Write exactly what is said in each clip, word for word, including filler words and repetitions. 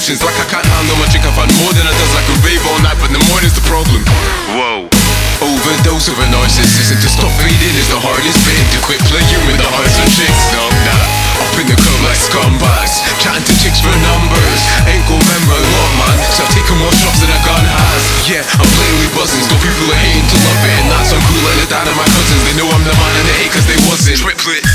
emotions like I can't handle my drink. I've had more than a dozen, I can rave all night, but in the morning's the problem. Whoa. Overdose of a narcissism. To stop fading is the hardest bit. To quit playing with the hearts of chicks. No, nah. Up in the club like scumbags, chatting to chicks for numbers. Ain't gon' remember a lot, man, so I've taken more shots than a gun has. Yeah, I'm blatantly buzzing. Still people are hating to love it, and that's I'm cool like the dad of my cousins. They know I'm the man and they hate cause they wasn't. Triplets.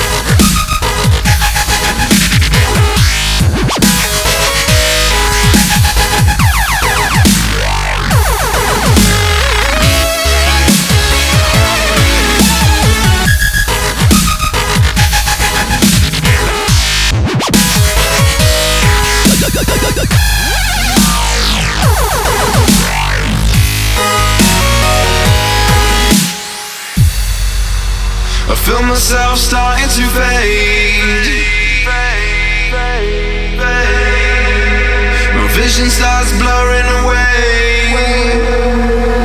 I feel myself starting to fade. My vision starts blurring away.